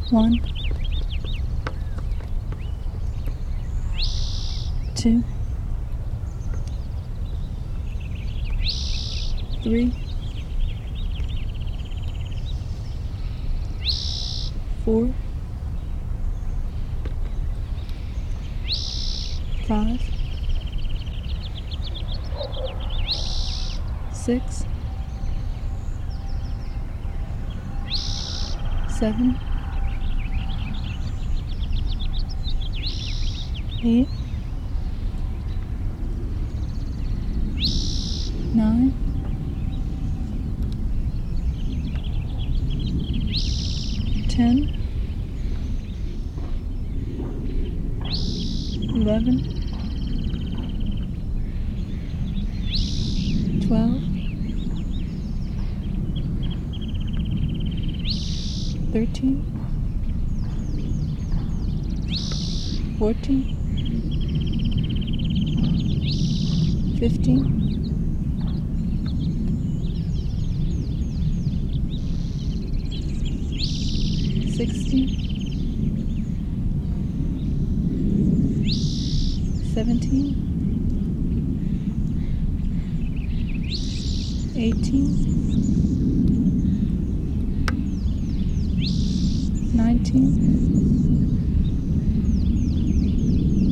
1, 2, 3, 4, 5, 6, 7, 8, 9, 10, 11, 12, 13, 14, 15, 16, 17, 18, 19,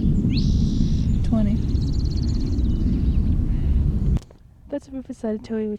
20. That's a Riverside Toy with